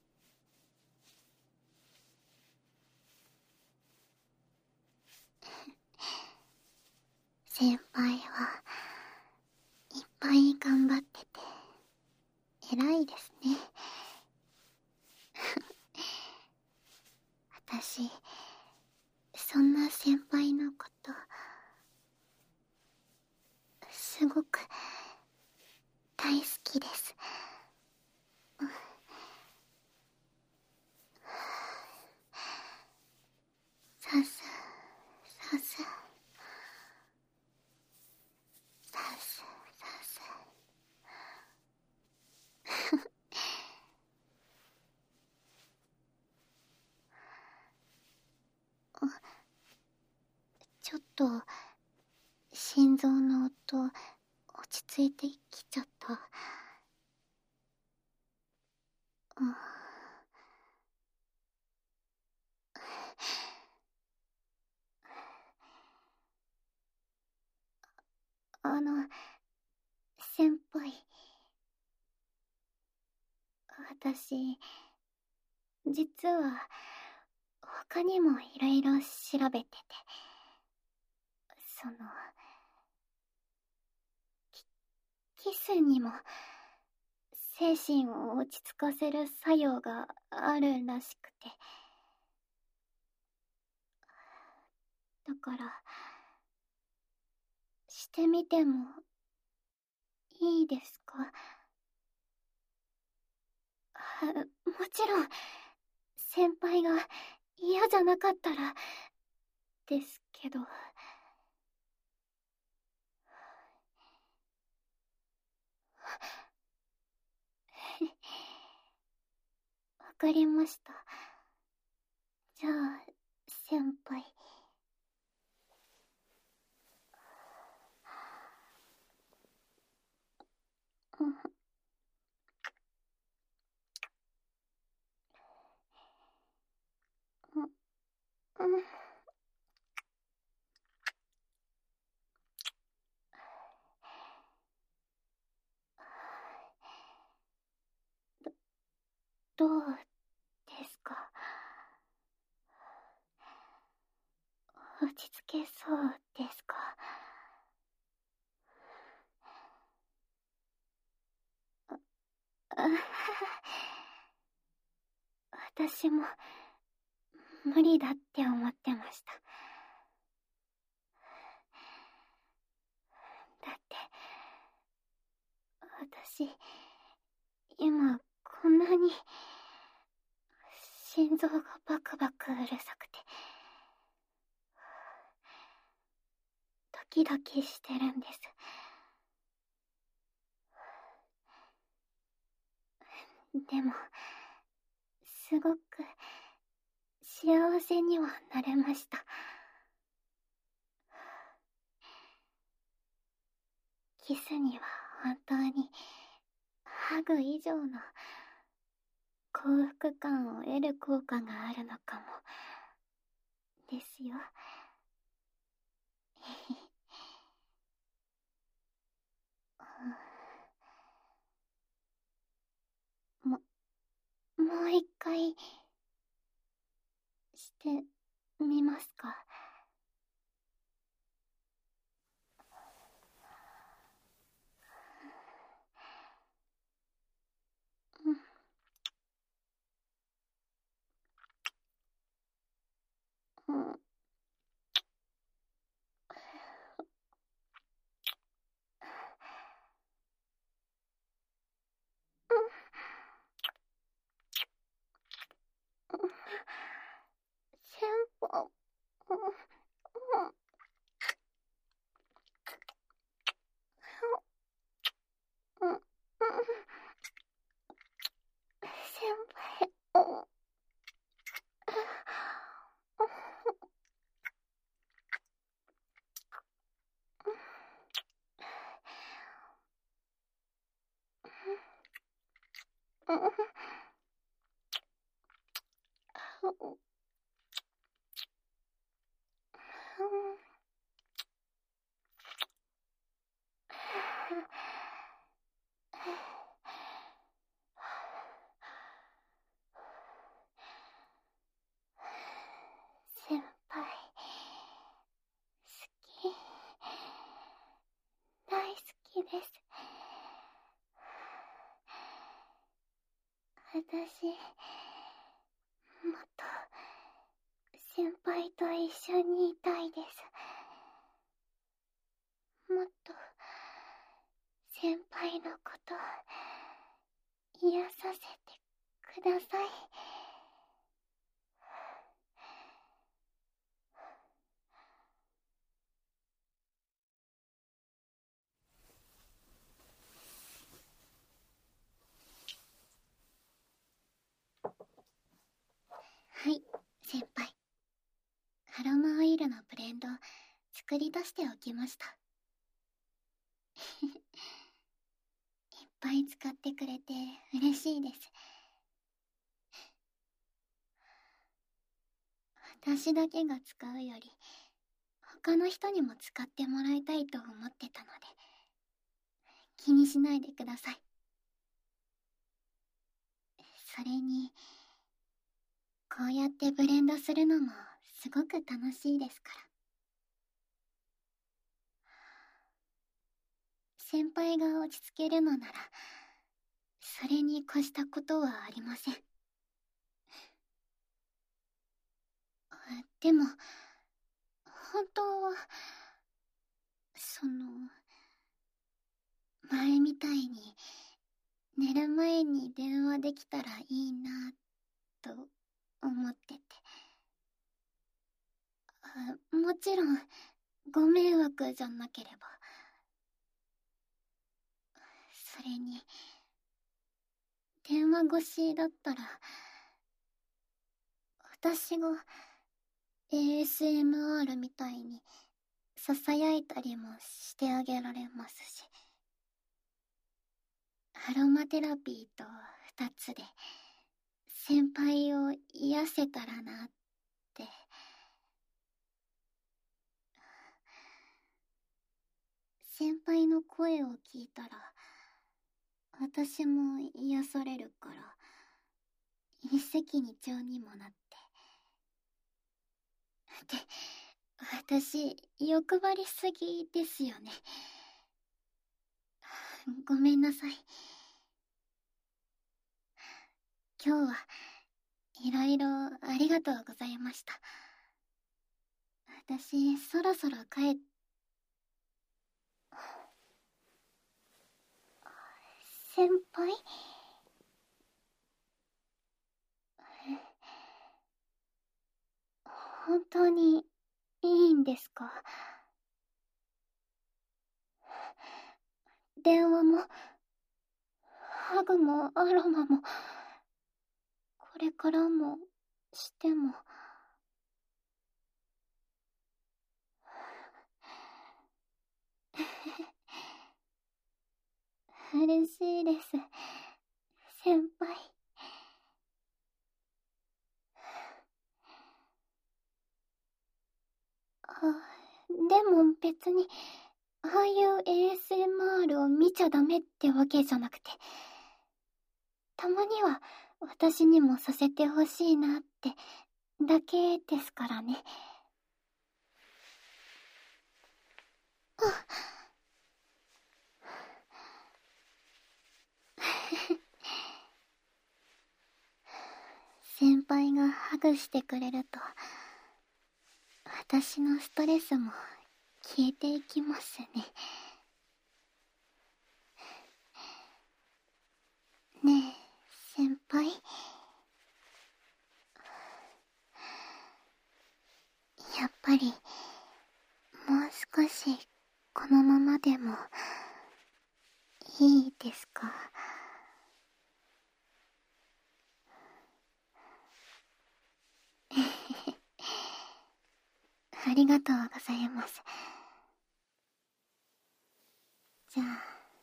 先輩はいっぱい頑張ってて偉いですね。私、そんな先輩のことすごく大好きです。さすさすさすさす。ちょっと心臓の音落ち着いてきちゃった。うん、あの、先輩、私、実は他にもいろいろ調べてて、その、キスにも精神を落ち着かせる作用があるらしくて、だからしてみてもいいですか？もちろん先輩が嫌じゃなかったらですけど。わかりました。じゃあ先輩、うん、うん、うん、どうですか？落ち着けそうですか？あ、私も無理だって思ってました。だって私今こんなに心臓がバクバクうるさくてドキドキしてるんです。でもすごく幸せにはなれました。キスには本当にハグ以上の幸福感を得る効果があるのかもですよ。もう一回してみますか。うん、うん、先輩、うん、うん、うん、先輩、うん、うん、先輩、好き、大好きです。私、もっと先輩と一緒にいたいです。もっと先輩のこと癒させてください。はい、先輩。アロマオイルのブレンド作り出しておきました。いっぱい使ってくれて嬉しいです。私だけが使うより他の人にも使ってもらいたいと思ってたので、気にしないでください。それに、こうやってブレンドするのもすごく楽しいですから。先輩が落ち着けるのなら、それに越したことはありません。でも、本当は、前みたいに、寝る前に電話できたらいいな、と思ってて。もちろん、ご迷惑じゃなければ。それに、電話越しだったら、私が ASMR みたいに囁いたりもしてあげられますし、アロマテラピーと2つで先輩を癒せたらなって。先輩の声を聞いたら私も癒されるから、一石二鳥にもなって。で、私欲張りすぎですよね。ごめんなさい。今日はいろいろありがとうございました。私そろそろ帰っ。先輩？本当にいいんですか？電話もハグもアロマもこれからもしても。嬉しいです。 先輩。でも別に、ああいう ASMR を見ちゃダメってわけじゃなくて、たまには私にもさせてほしいなってだけですからね。先輩がハグしてくれると、私のストレスも消えていきますね。ねえ、先輩。やっぱり、もう少し、このままでも、いいですか？ありがとうございます。じゃあ、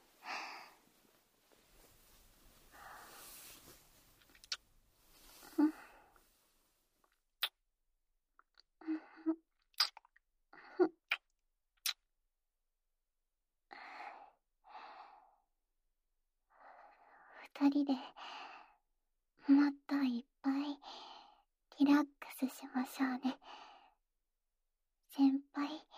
二人で、もっといっぱい、リラックスしましょうね。先輩。